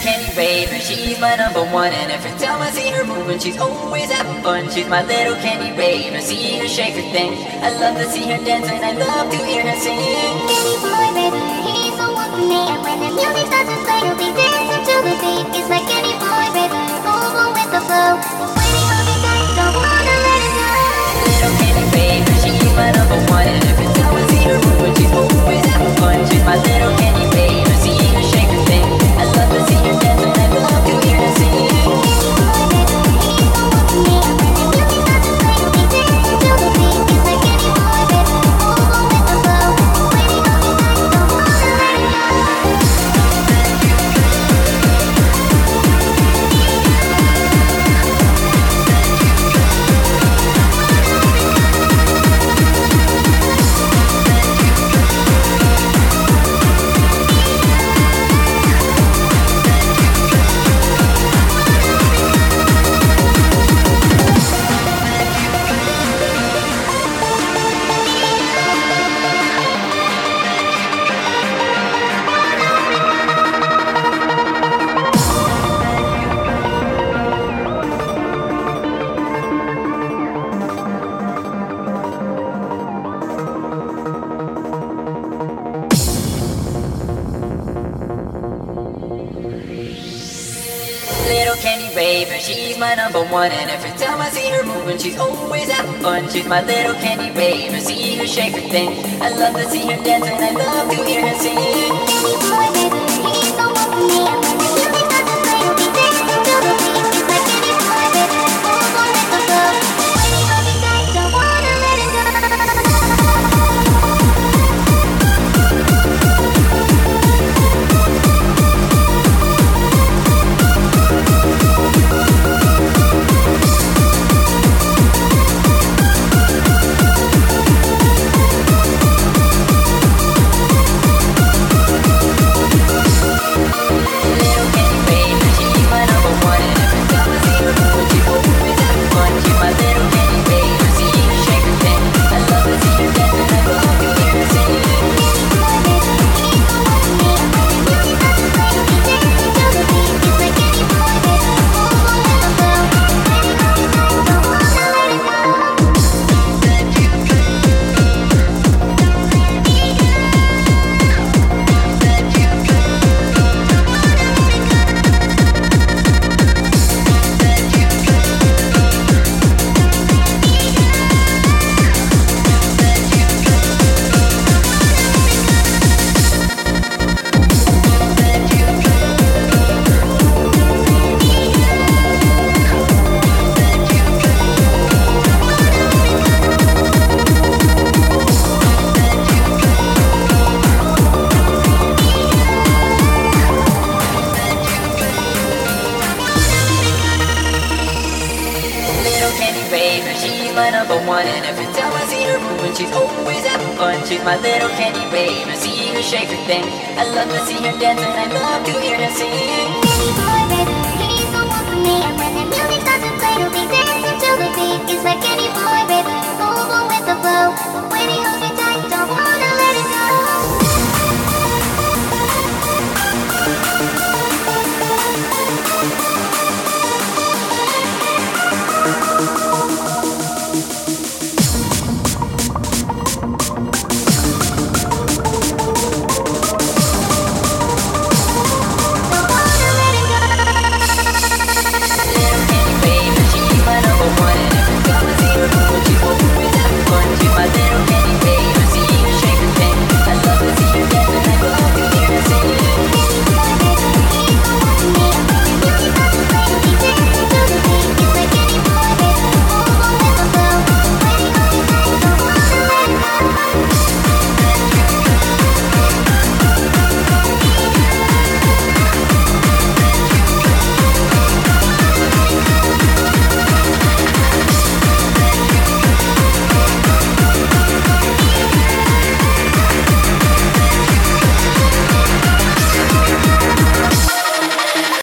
candy raver, she's my number one. And every time I see her moving, she's always having fun. She's my little candy raver, see her shake her thing. I love to see her dance and I love to hear her sing. Candy boy raver, he's the one for me. And when the music starts to play, he'll be dancing to the beat. It's like candy boy raver, over with the flow. Waiting on me tight, don't wanna let it go. Little candy raver, she's my number one. And every time I see her moving, she's always having fun. She's my little candy raver, see her shake her thing. I love to see her dance and I love to hear her sing. Candy boy raver, he's the one for me. And when the music starts to play, he'll be dancing to the beat. It's like candy boy raver, over with the flow. Waiting on me tight, don't wanna let it go. Little candy raver, she's my number one. And every time I see her moving, she's always having fun. She's my little candy raver, see her shake her thing. I love to see her dance and I love to hear her sing. Candy boy raver, he's the one for me. And when the music starts to play, he'll be dancing to the beat. It's like candy boy raver, over with the flow. Waiting on me tight, don't wanna let it go. Little candy raver, she's my number one. And every time I see her moving, she's always having fun. She's my little candy raver, see her shake her thing. I love to see her dance and I love to hear her sing. Candy boy raver, he's the one for me. And when the music starts to play, he'll be dancing to the beat. It's like candy boy raver, over with the flow. Waiting on me tight, don't wanna let it go. Little candy raver, she's my number one. And every time I see her moving, she's always having fun. She's my little candy raver, see her shake her thing. I love to see her dance and I love to hear her sing. Candy boy raver, he's the one for me. And when the music starts to play, he'll be dancing to the beat. It's like candy boy raver, over with the flow. Waiting